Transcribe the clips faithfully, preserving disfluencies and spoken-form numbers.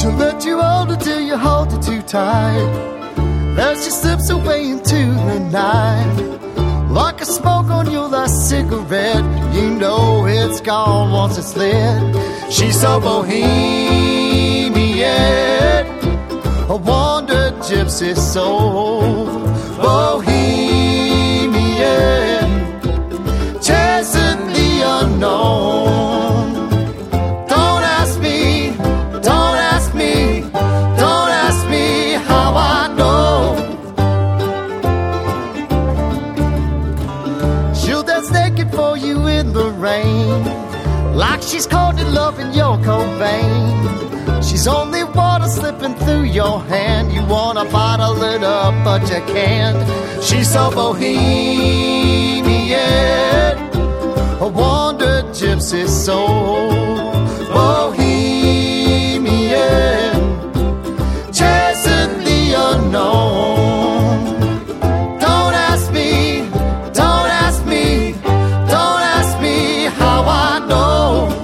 She'll let you hold her till you hold her too tight. Then she slips away into the night. Like a smoke on your last cigarette, you know it's gone once it's lit. She's so bohemian, a wonder gypsy soul. Bohemian, chasing the unknown. Don't ask me, don't ask me, don't ask me how I know. She'll dance naked for you in the rain, like she's caught in love in your Cobain. She's only water slipping through your hand. You wanna bottle it up, but you can't. She's so bohemian, a wonder gypsy soul. Bohemian, chasing the unknown. Don't ask me, don't ask me, don't ask me how I know.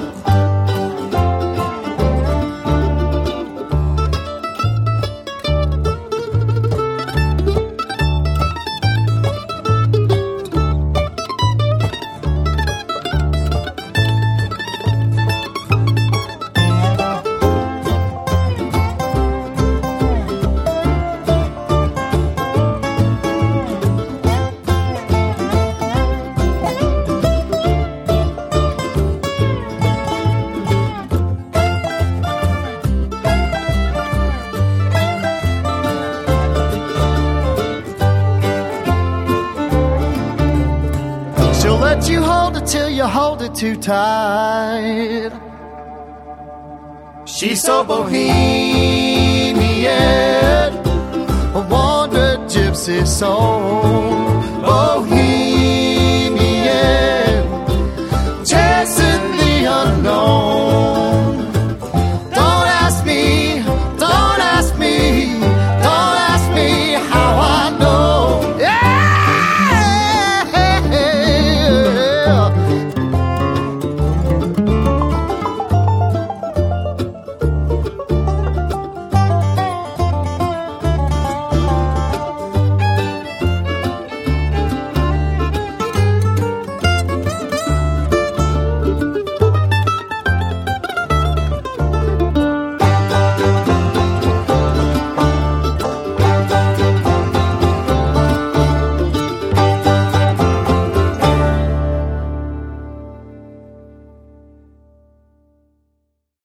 She'll let you hold it till you hold it too tight. She's so bohemian, a wonder gypsy soul.